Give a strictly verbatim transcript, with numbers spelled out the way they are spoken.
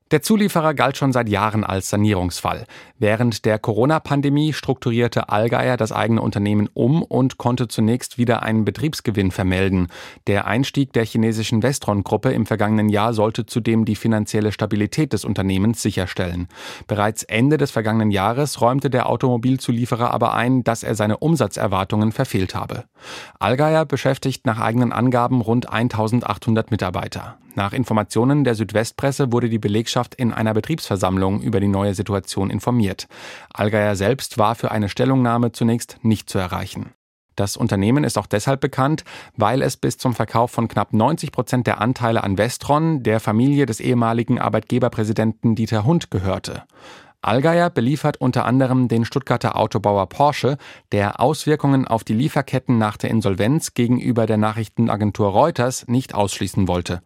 Der Zulieferer galt schon seit Jahren als Sanierungsfall. Während der Corona-Pandemie strukturierte Allgeier das eigene Unternehmen um und konnte zunächst wieder einen Betriebsgewinn vermelden. Der Einstieg der chinesischen Westron-Gruppe im vergangenen Jahr sollte zudem die finanzielle Stabilität des Unternehmens sicherstellen. Bereits Ende des vergangenen Jahres räumte der Automobilzulieferer aber ein, dass er seine Umsatzerwartungen verfehlt habe. Allgeier beschäftigt nach eigenen Angaben rund eintausendachthundert Mitarbeiter. Nach Informationen der Südwestpresse wurde die Belegschaft in einer Betriebsversammlung über die neue Situation informiert. Allgeier selbst war für eine Stellungnahme zunächst nicht zu erreichen. Das Unternehmen ist auch deshalb bekannt, weil es bis zum Verkauf von knapp neunzig Prozent der Anteile an Westron der Familie des ehemaligen Arbeitgeberpräsidenten Dieter Hundt gehörte. Allgeier beliefert unter anderem den Stuttgarter Autobauer Porsche, der Auswirkungen auf die Lieferketten nach der Insolvenz gegenüber der Nachrichtenagentur Reuters nicht ausschließen wollte.